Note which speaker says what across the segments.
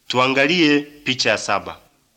Speaker 1: Tuangalie picha ya 7.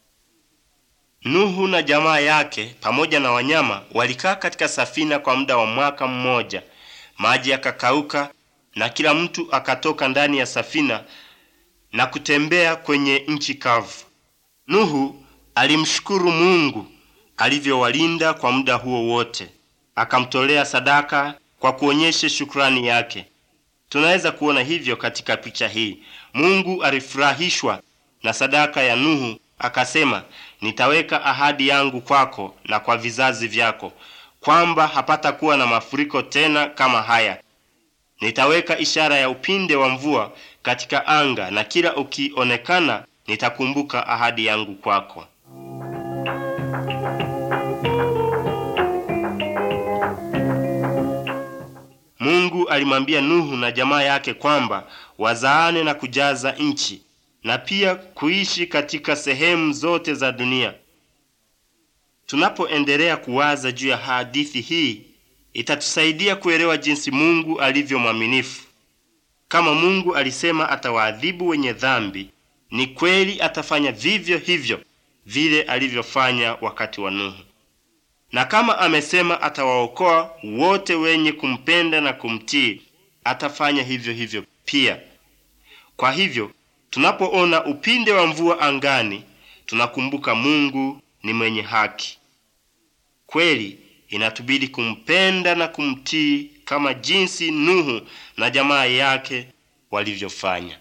Speaker 1: Nuhu na jamaa yake pamoja na wanyama walikaa katika safina kwa muda wa mwaka mmoja. Maji yakakauka na kila mtu akatoka ndani ya safina na kutembea kwenye nchi kavu. Nuhu alimshukuru Mungu alivyowalinda kwa muda huo wote. Akamtolea sadaka kwa kuonyesha shukrani yake. Tunaweza kuona hivyo katika picha hii. Mungu alifurahishwa na sadaka ya Nuhu, akasema, nitaweka ahadi yangu kwako na kwa vizazi vyako, kwamba hapatakuwa na mafuriko tena kama haya. Nitaweka ishara ya upinde wa mvua katika anga, na kila ukionekana nitakumbuka ahadi yangu kwako. Mungu alimwambia Nuhu na jamaa yake kwamba wazaane na kujaza nchi na pia kuishi katika sehemu zote za dunia. Tunapoendelea kuwaza juu ya hadithi hii, itatusaidia kuelewa jinsi Mungu alivyo mwaminifu. Kama Mungu alisema atawaadhibu wenye dhambi, ni kweli atafanya vivyo hivyo vile alivyofanya wakati wa Nuhu. Na kama amesema atawaokoa wote wenye kumpenda na kumtii, atafanya hivyo hivyo pia. Kwa hivyo, tunapoona upinde wa mvua angani, tunakumbuka Mungu ni mwenye haki. Kweli, inatubidi kumpenda na kumtii kama jinsi Nuhu na jamaa yake walivyofanya.